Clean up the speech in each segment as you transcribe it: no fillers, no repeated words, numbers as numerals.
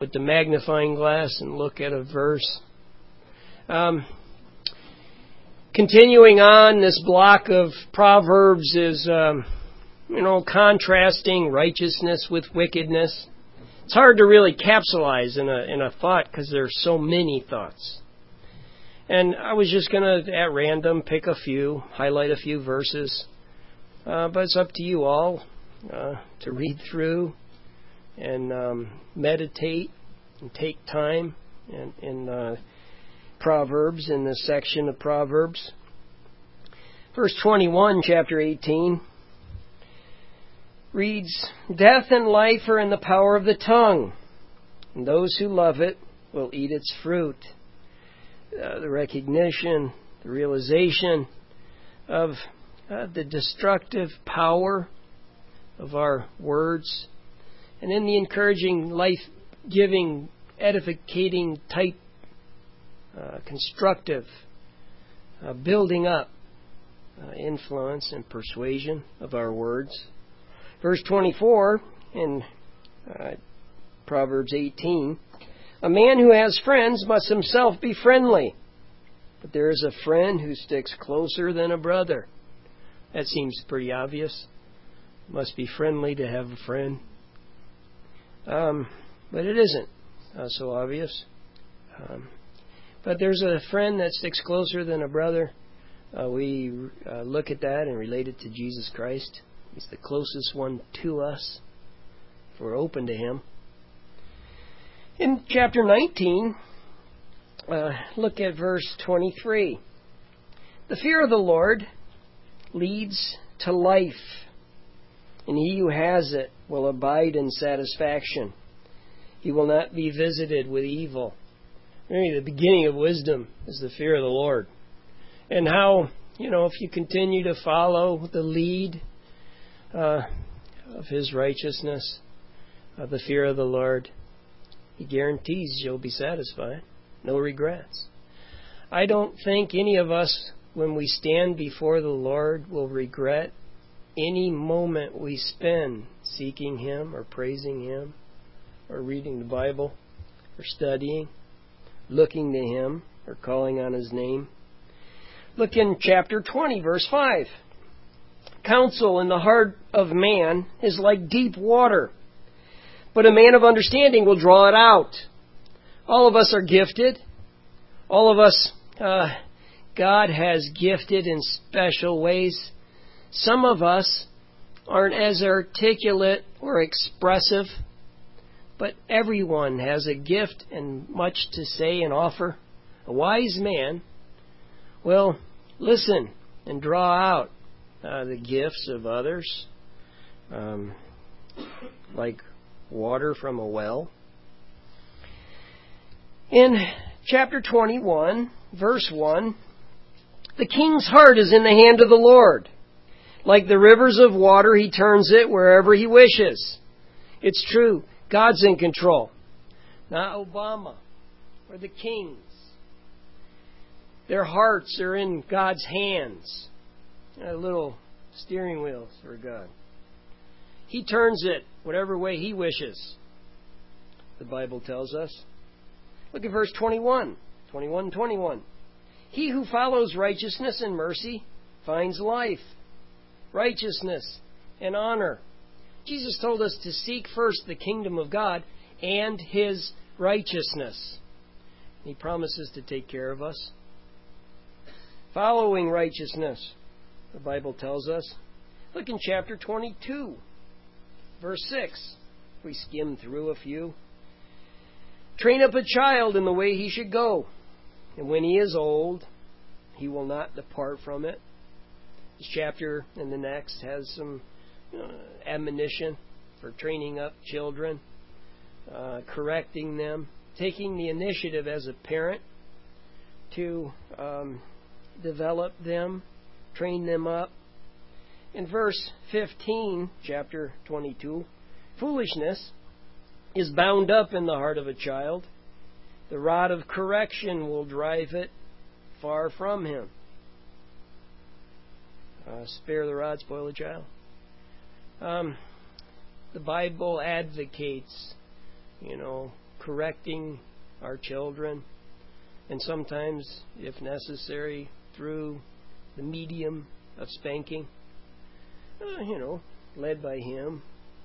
with the magnifying glass and look at a verse. Continuing on, this block of Proverbs is, contrasting righteousness with wickedness. It's hard to really capsulize in a thought because there's so many thoughts. And I was just going to, at random, pick a few, highlight a few verses. But it's up to you all to read through and meditate and take time in Proverbs, in this section of Proverbs. Verse 21, chapter 18, reads, "Death and life are in the power of the tongue, and those who love it will eat its fruit." The recognition, the realization of the destructive power of our words, and in the encouraging, life-giving, edificating type, constructive, building up influence and persuasion of our words. Verse 24 in Proverbs 18, "A man who has friends must himself be friendly, but there is a friend who sticks closer than a brother." That seems pretty obvious. Must be friendly to have a friend. But it isn't so obvious. But there's a friend that sticks closer than a brother. We look at that and relate it to Jesus Christ. He's the closest one to us if we're open to Him. In chapter 19, look at verse 23. "The fear of the Lord leads to life, and he who has it will abide in satisfaction. He will not be visited with evil." Really, the beginning of wisdom is the fear of the Lord. And how, if you continue to follow the lead of His righteousness, of the fear of the Lord, He guarantees you'll be satisfied. No regrets. I don't think any of us, when we stand before the Lord, will regret any moment we spend seeking Him or praising Him or reading the Bible or studying, looking to Him or calling on His name. Look in chapter 20, verse 5. "Counsel in the heart of man is like deep water, but a man of understanding will draw it out." All of us are gifted. All of us, God has gifted in special ways. Some of us aren't as articulate or expressive, but everyone has a gift and much to say and offer. A wise man will listen and draw out the gifts of others, like water from a well. In chapter 21, verse 1, "The king's heart is in the hand of the Lord. Like the rivers of water, He turns it wherever He wishes." It's true. God's in control. Not Obama or the kings. Their hearts are in God's hands. Little steering wheels for God. He turns it whatever way He wishes, the Bible tells us. Look at verse 21. 21. "He who follows righteousness and mercy finds life, righteousness, and honor." Jesus told us to seek first the kingdom of God and His righteousness. He promises to take care of us. Following righteousness, the Bible tells us. Look in chapter 22, verse 6. We skim through a few. "Train up a child in the way he should go, and when he is old, he will not depart from it." This chapter and the next has some admonition for training up children, correcting them, taking the initiative as a parent to develop them, train them up. In verse 15, chapter 22, "Foolishness is bound up in the heart of a child. The rod of correction will drive it far from him." Spare the rod, spoil the child. The Bible advocates, correcting our children, and sometimes, if necessary, through the medium of spanking, led by Him.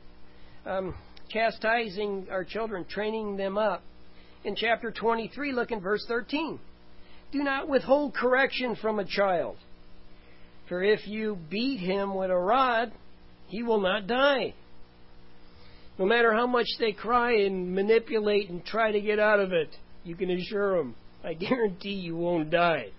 Chastising our children, training them up. In chapter 23, look in verse 13. Do not withhold correction from a child, for if you beat him with a rod, he will not die. No matter how much they cry and manipulate and try to get out of it, you can assure them, I guarantee you won't die.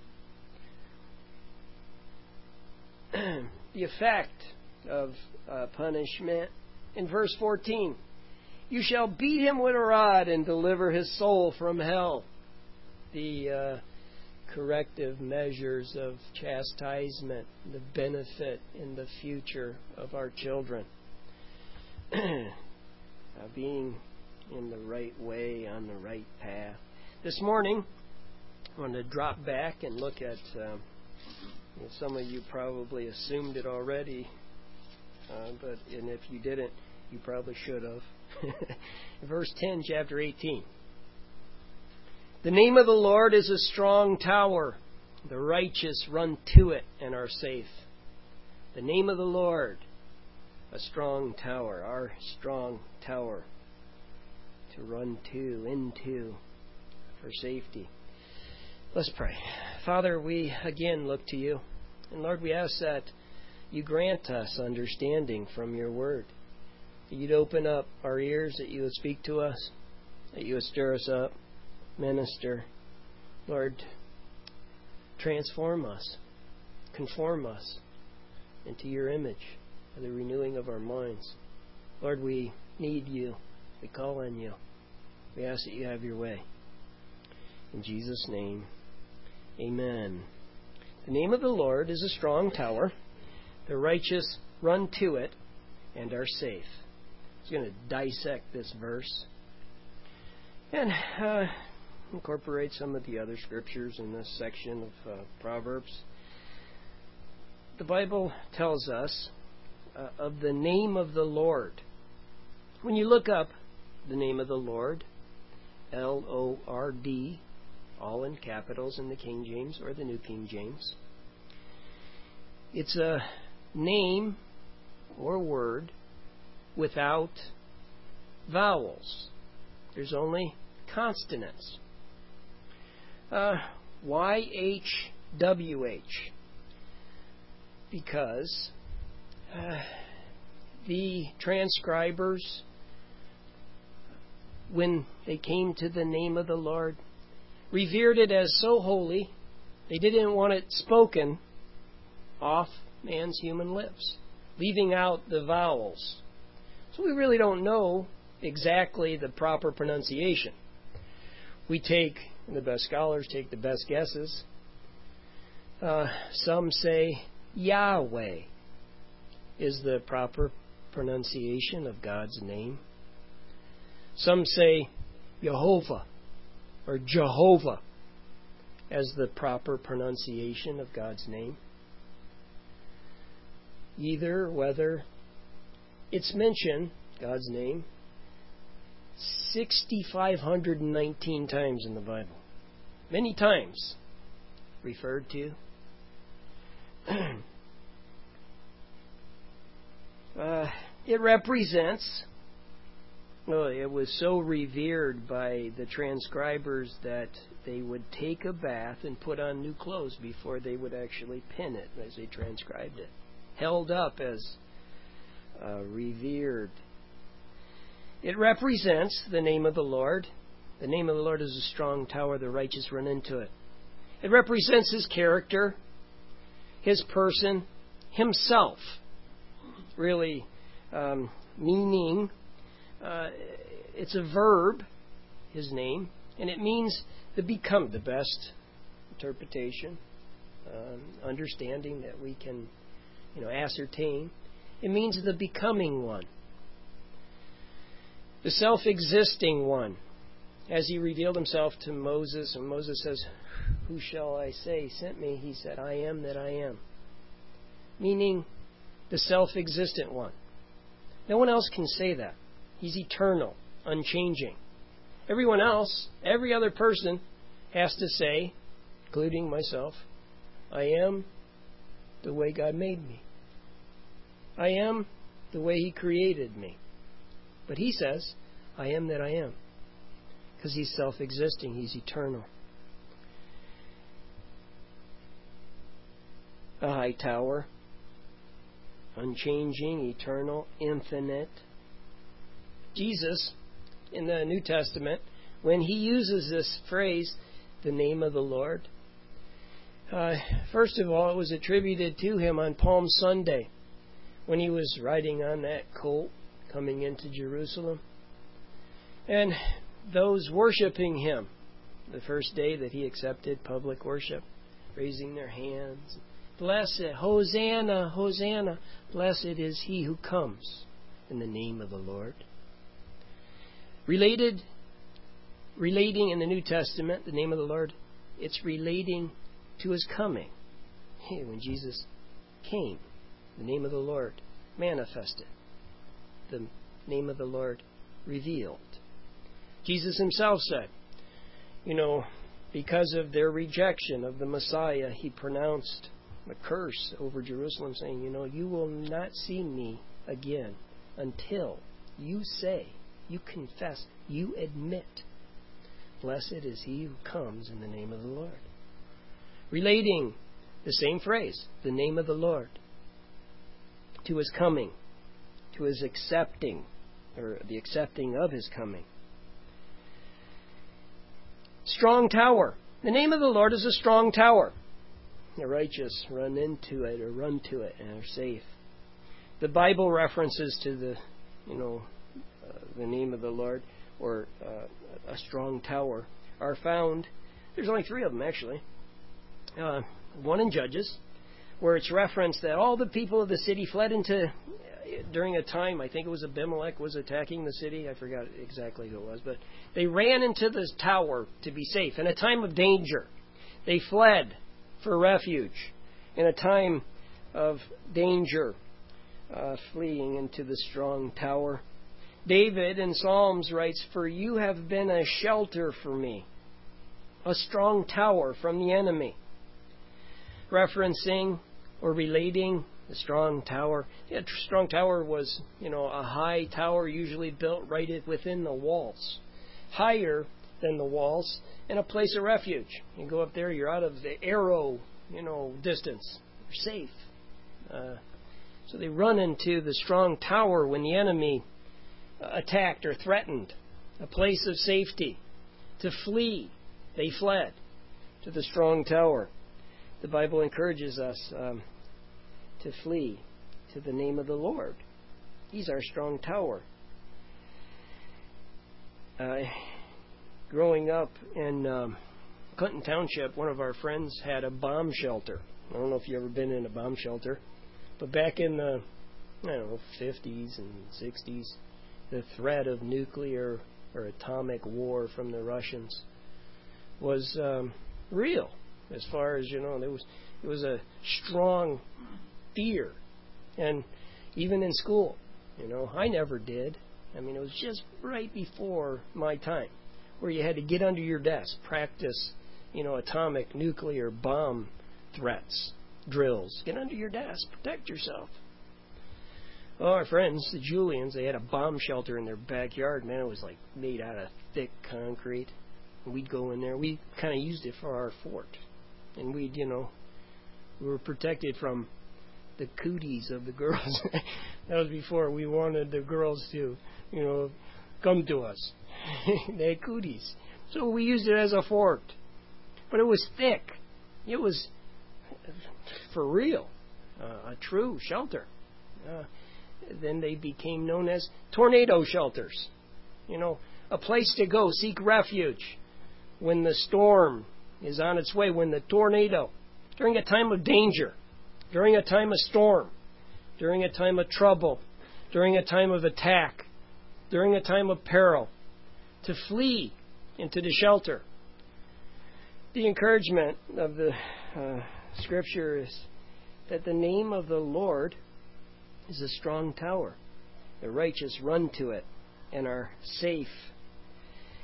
The effect of punishment. In verse 14, you shall beat him with a rod and deliver his soul from hell. The corrective measures of chastisement, the benefit in the future of our children. Being in the right way, on the right path. This morning, I want to drop back and look at, some of you probably assumed it already, and if you didn't, you probably should have. Verse 10, chapter 18. The name of the Lord is a strong tower. The righteous run to it and are safe. The name of the Lord, a strong tower, our strong tower to run to, into, for safety. Let's pray. Father, we again look to you. And Lord, we ask that you grant us understanding from your word. That you'd open up our ears, that you would speak to us, that you would stir us up, minister. Lord, transform us, conform us into your image, by the renewing of our minds. Lord, we need you. We call on you. We ask that you have your way. In Jesus' name, amen. The name of the Lord is a strong tower. The righteous run to it and are safe. I was going to dissect this verse and incorporate some of the other scriptures in this section of Proverbs. The Bible tells us of the name of the Lord. When you look up the name of the Lord, L-O-R-D, all in capitals in the King James or the New King James, it's a name or word without vowels. There's only consonants. Y-H-W-H. Because the transcribers, when they came to the name of the Lord, revered it as so holy, they didn't want it spoken off man's human lips, leaving out the vowels. So we really don't know exactly the proper pronunciation. We take, the best scholars take the best guesses. Some say Yahweh is the proper pronunciation of God's name. Some say Jehovah or Jehovah as the proper pronunciation of God's name. Either whether it's mentioned, God's name, 6,519 times in the Bible. Many times referred to. It represents, it was so revered by the transcribers that they would take a bath and put on new clothes before they would actually pen it as they transcribed it. Held up as revered. It represents the name of the Lord. The name of the Lord is a strong tower. The righteous run into it. It represents His character, His person, Himself. Really meaning, it's a verb, His name, and it means to become, the best interpretation, understanding that we can ascertain. It means the becoming one. The self-existing one. As He revealed Himself to Moses, and Moses says, "Who shall I say sent me?" He said, "I am that I am." Meaning the self-existent one. No one else can say that. He's eternal, unchanging. Everyone else, every other person has to say, including myself, I am the way God made me. I am the way He created me. But He says, I am that I am. Because He's self-existing. He's eternal. A high tower. Unchanging, eternal, infinite. Jesus, in the New Testament, when He uses this phrase, the name of the Lord, first of all, it was attributed to Him on Palm Sunday when He was riding on that colt coming into Jerusalem. And those worshiping Him, the first day that He accepted public worship, raising their hands, blessed, Hosanna, Hosanna, blessed is He who comes in the name of the Lord. Relating in the New Testament, the name of the Lord, it's relating to His coming. Hey, when Jesus came, the name of the Lord manifested. The name of the Lord revealed. Jesus Himself said, because of their rejection of the Messiah, He pronounced a curse over Jerusalem, saying, you will not see me again until you say, you confess, you admit, blessed is He who comes in the name of the Lord. Relating the same phrase, the name of the Lord, to His coming, to His accepting, or the accepting of His coming. Strong tower. The name of the Lord is a strong tower. The righteous run into it or run to it and are safe. The Bible references to the name of the Lord or a strong tower are found. There's only 3 of them actually. One in Judges, where it's referenced that all the people of the city fled during a time, I think it was Abimelech was attacking the city. I forgot exactly who it was, but they ran into this tower to be safe. In a time of danger, they fled for refuge. In a time of danger, fleeing into the strong tower. David in Psalms writes, for you have been a shelter for me, a strong tower from the enemy. Referencing or relating the strong tower. The strong tower was, a high tower usually built right within the walls. Higher than the walls and a place of refuge. You go up there, you're out of the arrow, distance. You're safe. So they run into the strong tower when the enemy attacked or threatened. A place of safety. To flee, they fled to the strong tower. The Bible encourages us to flee to the name of the Lord. He's our strong tower. Growing up in Clinton Township, one of our friends had a bomb shelter. I don't know if you've ever been in a bomb shelter, but back in the 50s and 60s, the threat of nuclear or atomic war from the Russians was real. As far as it was a strong fear, and even in school, I never did. It was just right before my time, where you had to get under your desk, practice, atomic, nuclear bomb threats, drills. Get under your desk, protect yourself. Well, our friends, the Julians, they had a bomb shelter in their backyard. Man, it was like made out of thick concrete. And we'd go in there. We kind of used it for our fort. And we'd, we were protected from the cooties of the girls. That was before we wanted the girls to, come to us. They had cooties. So we used it as a fort. But it was thick. It was, for real, a true shelter. Then they became known as tornado shelters. A place to go seek refuge when the storm is on its way, when the tornado, during a time of danger, during a time of storm, during a time of trouble, during a time of attack, during a time of peril, to flee into the shelter. The encouragement of the Scripture is that the name of the Lord is a strong tower. The righteous run to it and are safe.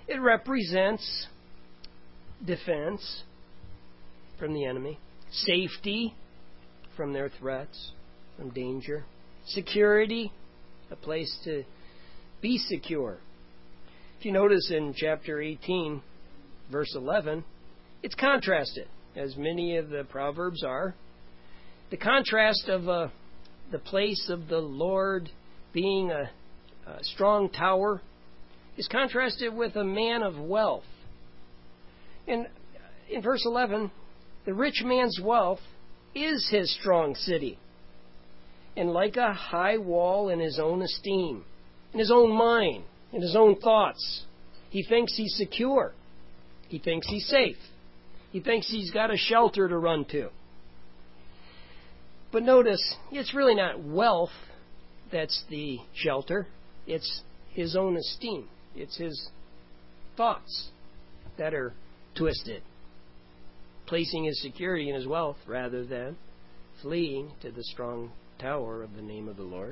It represents defense from the enemy, safety from their threats, from danger, security, a place to be secure. If you notice in chapter 18, verse 11, it's contrasted, as many of the Proverbs are. The contrast of the place of the Lord being a strong tower is contrasted with a man of wealth. And in verse 11, the rich man's wealth is his strong city, and like a high wall in his own esteem, in his own mind, in his own thoughts. He thinks he's secure. He thinks he's safe. He thinks he's got a shelter to run to. But notice, it's really not wealth that's the shelter. It's his own esteem. It's his thoughts that are twisted, placing his security in his wealth rather than fleeing to the strong tower of the name of the Lord.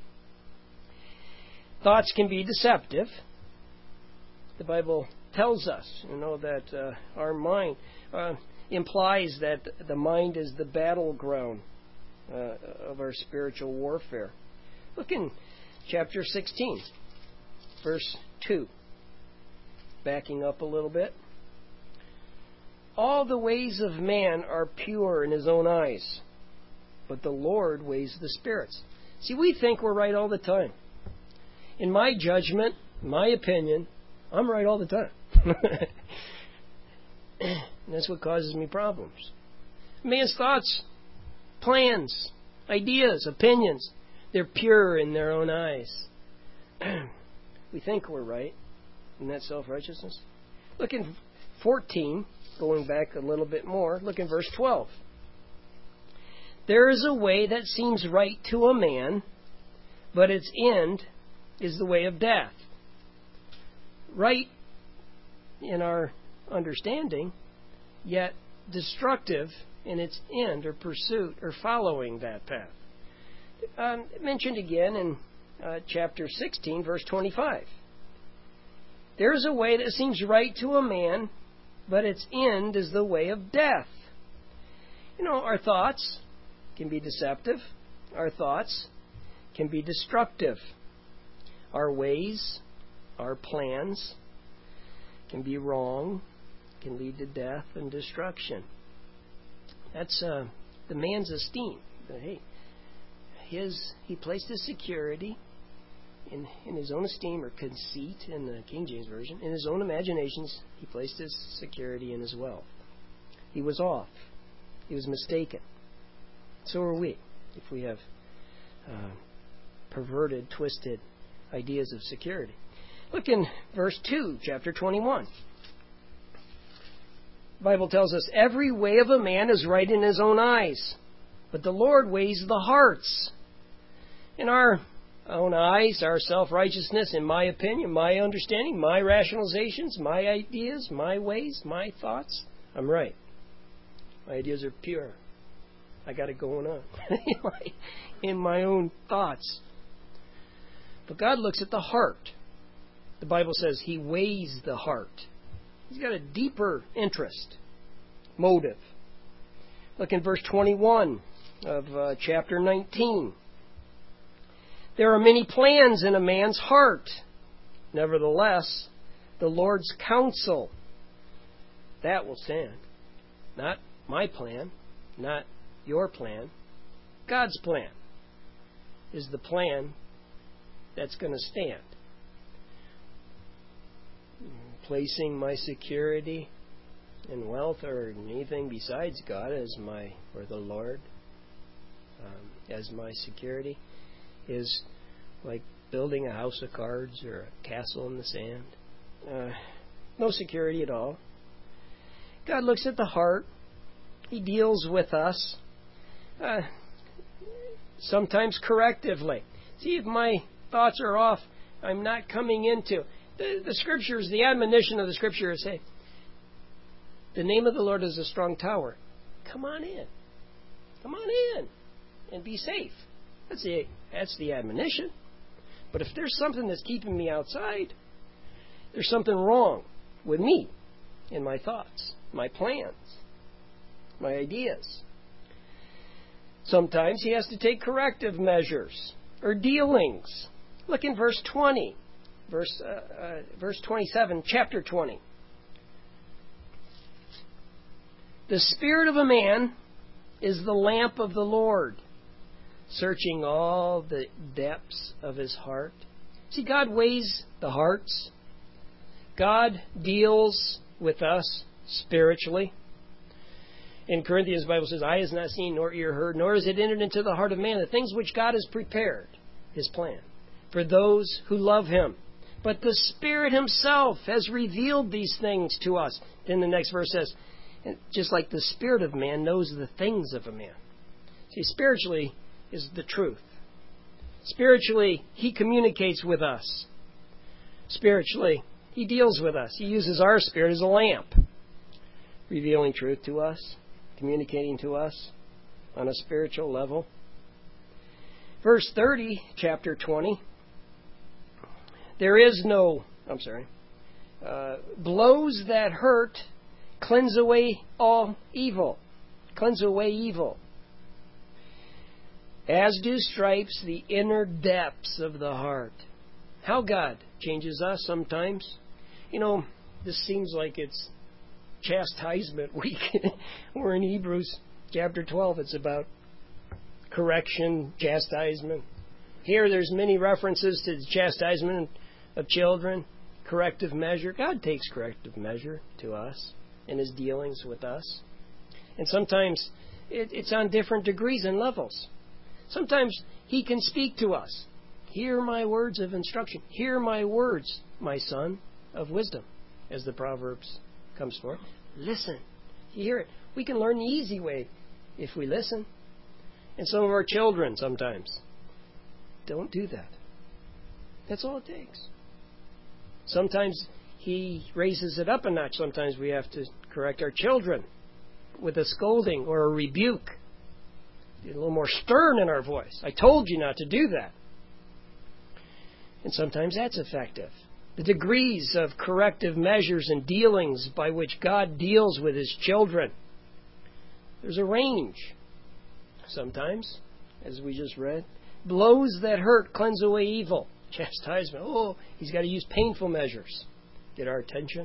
Thoughts can be deceptive. The Bible tells us, that our mind implies that the mind is the battleground of our spiritual warfare. Look in chapter 16, verse 2. Backing up a little bit. All the ways of man are pure in his own eyes, but the Lord weighs the spirits. See, we think we're right all the time. In my judgment, my opinion, I'm right all the time. And that's what causes me problems. Man's thoughts, plans, ideas, opinions, they're pure in their own eyes. We think we're right. Isn't that self-righteousness? Look in 14, going back a little bit more, look in verse 12. There is a way that seems right to a man, but its end is the way of death. Right in our understanding, yet destructive in its end or pursuit or following that path. Mentioned again in chapter 16, verse 25. There's a way that seems right to a man, but its end is the way of death. Our thoughts can be deceptive. Our thoughts can be destructive. Our ways, our plans can be wrong, can lead to death and destruction. That's the man's esteem. Hey, he placed his security in his own esteem, or conceit in the King James Version. In his own imaginations, he placed his security in his wealth. He was off. He was mistaken. So are we, if we have perverted, twisted ideas of security. Look in verse 2, chapter 21. The Bible tells us, every way of a man is right in his own eyes, but the Lord weighs the hearts. In our own eyes, our self-righteousness, in my opinion, my understanding, my rationalizations, my ideas, my ways, my thoughts, I'm right. My ideas are pure. I got it going on in my own thoughts. But God looks at the heart. The Bible says He weighs the heart. He's got a deeper interest, motive. Look in verse 21 of chapter 19. There are many plans in a man's heart. Nevertheless, the Lord's counsel, that will stand. Not my plan, not your plan. God's plan is the plan that's going to stand. Placing my security in wealth or anything besides God as or the Lord as my security is like building a house of cards or a castle in the sand. No security at all. God looks at the heart. He deals with us, sometimes correctively. See, if my thoughts are off, I'm not coming into the Scriptures. The admonition of the Scripture is, hey, the name of the Lord is a strong tower. Come on in. Come on in and be safe. That's the admonition. But if there's something that's keeping me outside, there's something wrong. with me and my thoughts, my plans, my ideas. Sometimes He has to take corrective measures or dealings. Look in verse 20, verse 27, chapter 20. The spirit of a man is the lamp of the Lord, searching all the depths of his heart. See, God weighs the hearts. God deals with us spiritually. In Corinthians, the Bible says, eye has not seen, nor ear heard, nor has it entered into the heart of man the things which God has prepared, His plan, for those who love Him. But the Spirit Himself has revealed these things to us. Then the next verse says, just like the spirit of man knows the things of a man. See, spiritually is the truth. Spiritually, He communicates with us. Spiritually, He deals with us. He uses our spirit as a lamp, revealing truth to us, communicating to us on a spiritual level. Verse 30, chapter 20. Blows that hurt cleanse away all evil. Cleanse away evil. As do stripes the inner depths of the heart. How God changes us sometimes. This seems like it's chastisement week. We're in Hebrews chapter 12. It's about correction, chastisement. Here there's many references to the chastisement of children, corrective measure. God takes corrective measure to us in His dealings with us. And sometimes it's on different degrees and levels. Sometimes He can speak to us. Hear my words of instruction. Hear my words, my son, of wisdom, as the Proverbs comes forth. Listen. You hear it. We can learn the easy way if we listen. And some of our children sometimes don't do that. That's all it takes. Sometimes He raises it up a notch. Sometimes we have to correct our children with a scolding or a rebuke. Be a little more stern in our voice. I told you not to do that. And sometimes that's effective. The degrees of corrective measures and dealings by which God deals with His children. There's a range. Sometimes, as we just read, blows that hurt cleanse away evil. Chastisement. Oh, He's got to use painful measures. Get our attention.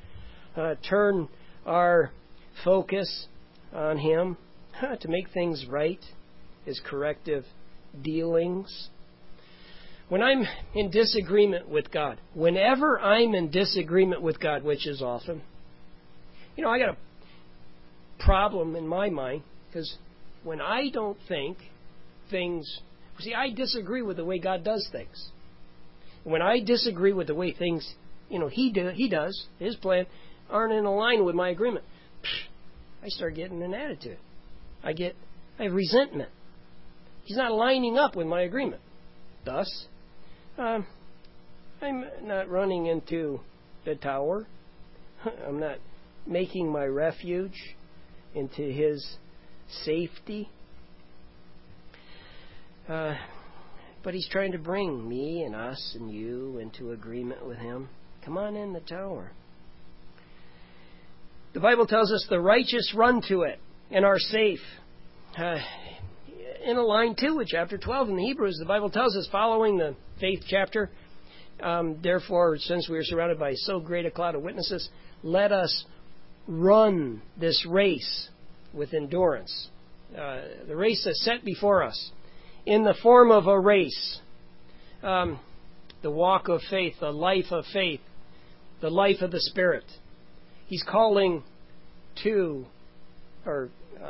Turn our focus on Him to make things right. His corrective dealings. When I'm in disagreement with God, whenever I'm in disagreement with God, which is often, I got a problem in my mind, because when I don't think things, I disagree with the way God does things. When I disagree with the way things, He does, His plan, aren't in line with my agreement, I start getting an attitude. I have resentment. He's not lining up with my agreement. Thus, I'm not running into the tower. I'm not making my refuge into His safety. But He's trying to bring me and us and you into agreement with Him. Come on in the tower. The Bible tells us the righteous run to it and are safe. In a line too with chapter 12 in the Hebrews, the Bible tells us, following the faith chapter, therefore, since we are surrounded by so great a cloud of witnesses, let us run this race with endurance. The race that's set before us in the form of a race. The walk of faith, the life of faith, the life of the Spirit. He's calling to, or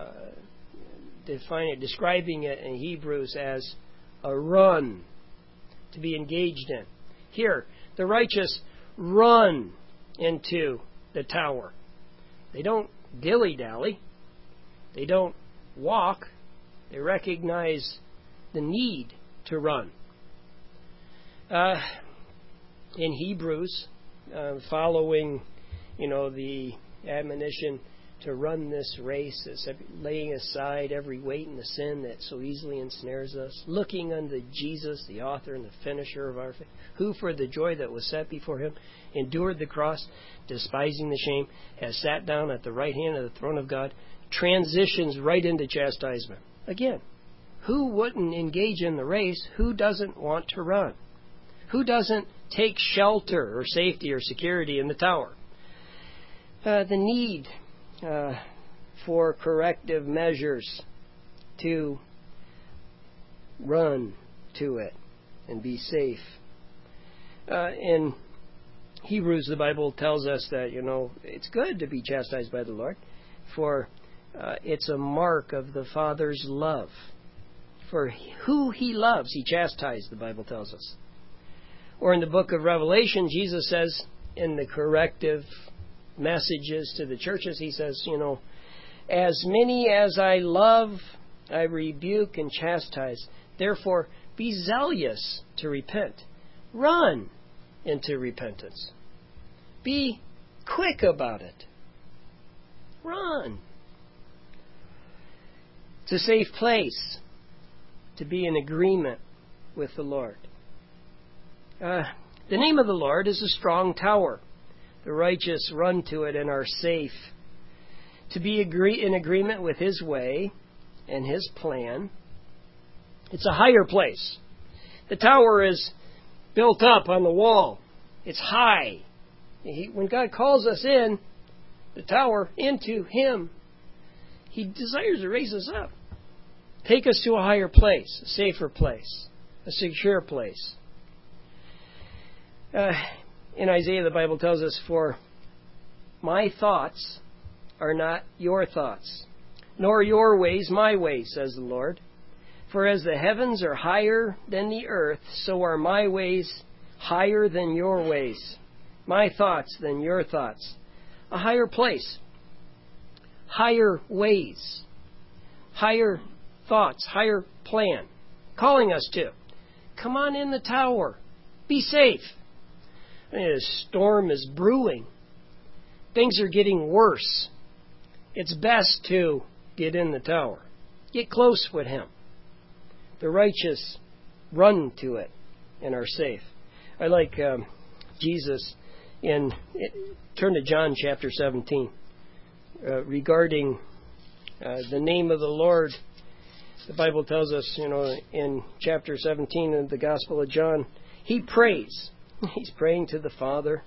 describing it in Hebrews as a run to be engaged in. Here, the righteous run into the tower. They don't dilly-dally. They don't walk. They recognize the need to run. In Hebrews, following, the admonition to run this race, is laying aside every weight and the sin that so easily ensnares us, looking unto Jesus, the author and the finisher of our faith, who for the joy that was set before him endured the cross, despising the shame, has sat down at the right hand of the throne of God, transitions right into chastisement. Again, who wouldn't engage in the race? Who doesn't want to run? Who doesn't take shelter or safety or security in the tower? The need for corrective measures to run to it and be safe. In Hebrews, the Bible tells us that, it's good to be chastised by the Lord, for it's a mark of the Father's love. For who he loves, he chastised, the Bible tells us. Or in the book of Revelation, Jesus says in the corrective messages to the churches, he says, as many as I love, I rebuke and chastise. Therefore, be zealous to repent. Run into repentance. Be quick about it. Run. It's a safe place to be in agreement with the Lord. The name of the Lord is a strong tower. The righteous run to it and are safe. To be in agreement with His way and His plan. It's a higher place. The tower is built up on the wall. It's high. When God calls us in, the tower, into Him, He desires to raise us up. Take us to a higher place, a safer place, a secure place. In Isaiah, the Bible tells us, for my thoughts are not your thoughts, nor your ways my ways, says the Lord. For as the heavens are higher than the earth, so are my ways higher than your ways, my thoughts than your thoughts. A higher place, higher ways, higher thoughts, higher plan, calling us to. Come on in the tower. Be safe. A storm is brewing. Things are getting worse. It's best to get in the tower. Get close with Him. The righteous run to it and are safe. I like Jesus turn to John chapter 17. Regarding the name of the Lord, the Bible tells us, in chapter 17 of the Gospel of John, He prays. He's praying to the Father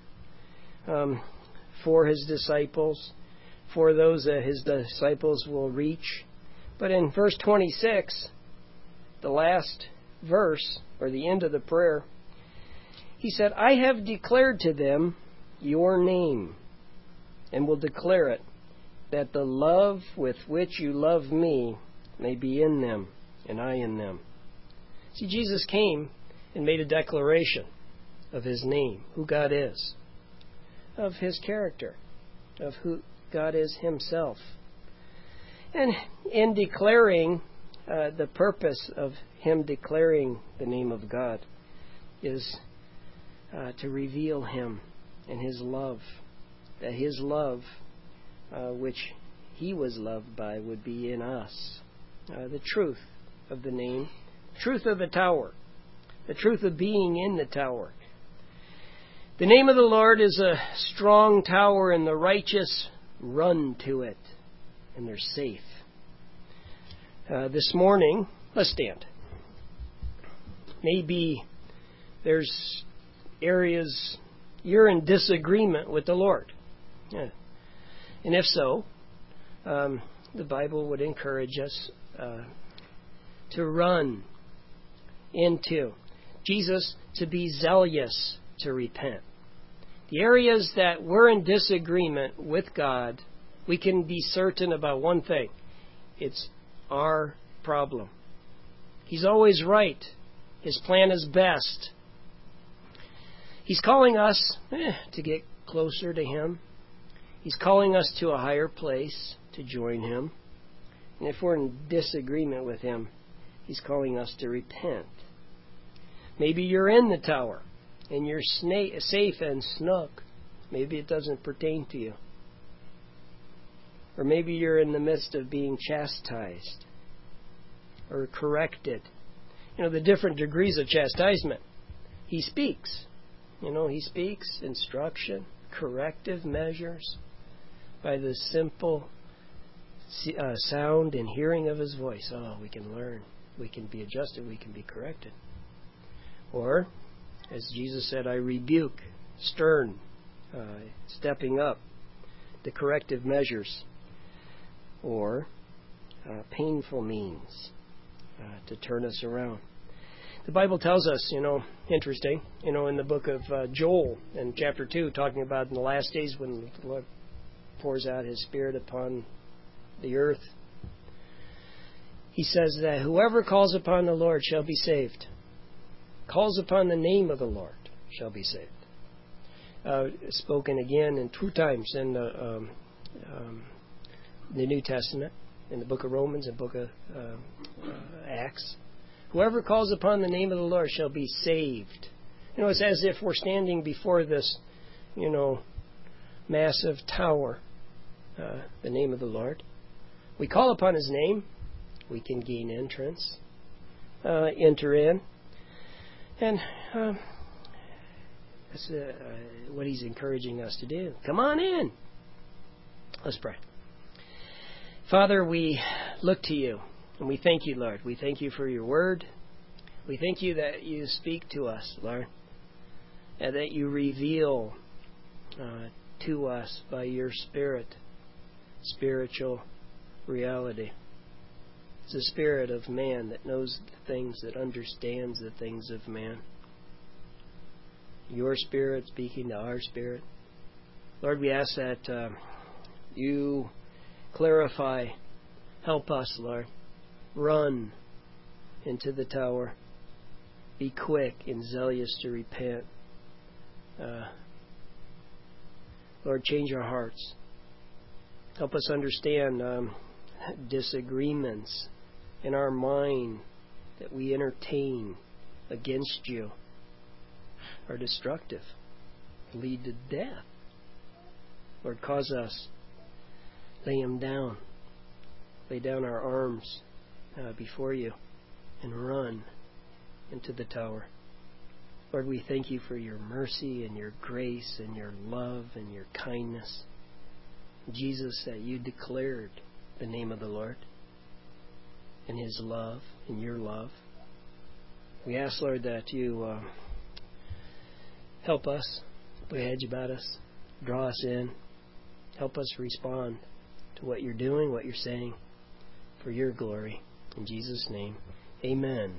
for His disciples, for those that His disciples will reach. But in verse 26, the last verse, or the end of the prayer, He said, I have declared to them your name, and will declare it, that the love with which you love me may be in them, and I in them. See, Jesus came and made a declaration of His name, who God is, of His character, of who God is Himself. And in declaring, the purpose of Him declaring the name of God is to reveal Him and His love, that His love, which He was loved by, would be in us. The truth of the name, truth of the tower, the truth of being in the tower. The name of the Lord is a strong tower, and the righteous run to it, and they're safe. This morning, let's stand. Maybe there's areas you're in disagreement with the Lord. Yeah. And if so, the Bible would encourage us to run into Jesus, to be zealous to repent. The areas that we're in disagreement with God, we can be certain about one thing. It's our problem. He's always right. His plan is best. He's calling us to get closer to Him. He's calling us to a higher place to join Him. And if we're in disagreement with Him, He's calling us to repent. Maybe you're in the tower and you're safe and snug. Maybe it doesn't pertain to you. Or maybe you're in the midst of being chastised or corrected. The different degrees of chastisement. He speaks. He speaks instruction, corrective measures by the simple sound and hearing of His voice. Oh, we can learn. We can be adjusted. We can be corrected. Or, as Jesus said, I rebuke, stern, stepping up, the corrective measures. Or painful means to turn us around. The Bible tells us, interesting, in the book of Joel in chapter 2, talking about in the last days when the Lord pours out His Spirit upon the earth. He says that whoever calls upon the Lord shall be saved. Calls upon the name of the Lord shall be saved. Spoken again in 2 times in the New Testament, in the book of Romans and book of Acts. Whoever calls upon the name of the Lord shall be saved. It's as if we're standing before this, massive tower, the name of the Lord. We call upon His name, we can gain entrance, enter in. And that's what He's encouraging us to do. Come on in. Let's pray. Father, we look to You, and we thank You, Lord. We thank You for Your word. We thank You that You speak to us, Lord, and that You reveal to us by Your Spirit spiritual reality. It's the spirit of man that knows the things, that understands the things of man. Your Spirit speaking to our spirit. Lord, we ask that You clarify, help us, Lord. Run into the tower. Be quick and zealous to repent. Lord, change our hearts. Help us understand disagreements in our mind that we entertain against You are destructive, lead to death. Lord, cause us lay them down. Lay down our arms before You and run into the tower. Lord, we thank You for Your mercy and Your grace and Your love and Your kindness. Jesus, that You declared the name of the Lord and His love and Your love. We ask, Lord, that You help us, put a hedge about us, draw us in, help us respond to what You're doing, what You're saying, for Your glory. In Jesus' name, amen.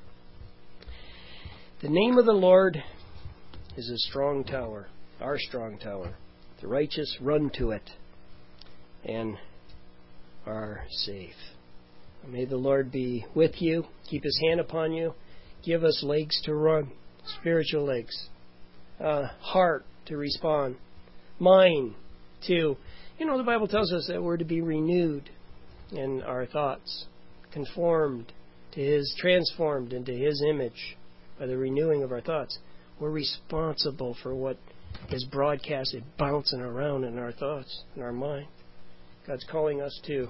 The name of the Lord is a strong tower, our strong tower. The righteous run to it and are safe. May the Lord be with you, keep His hand upon you, give us legs to run, spiritual legs, heart to respond, mind to, the Bible tells us that we're to be renewed in our thoughts, conformed to His, transformed into His image by the renewing of our thoughts. We're responsible for what is broadcasted, bouncing around in our thoughts, in our mind. God's calling us to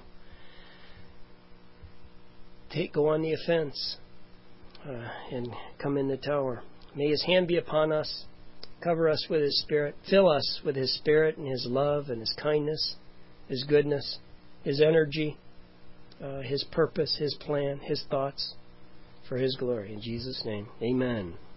go on the offense and come in the tower. May His hand be upon us, cover us with His Spirit, fill us with His Spirit and His love and His kindness, His goodness, His energy, His purpose, His plan, His thoughts, for His glory. In Jesus' name, amen.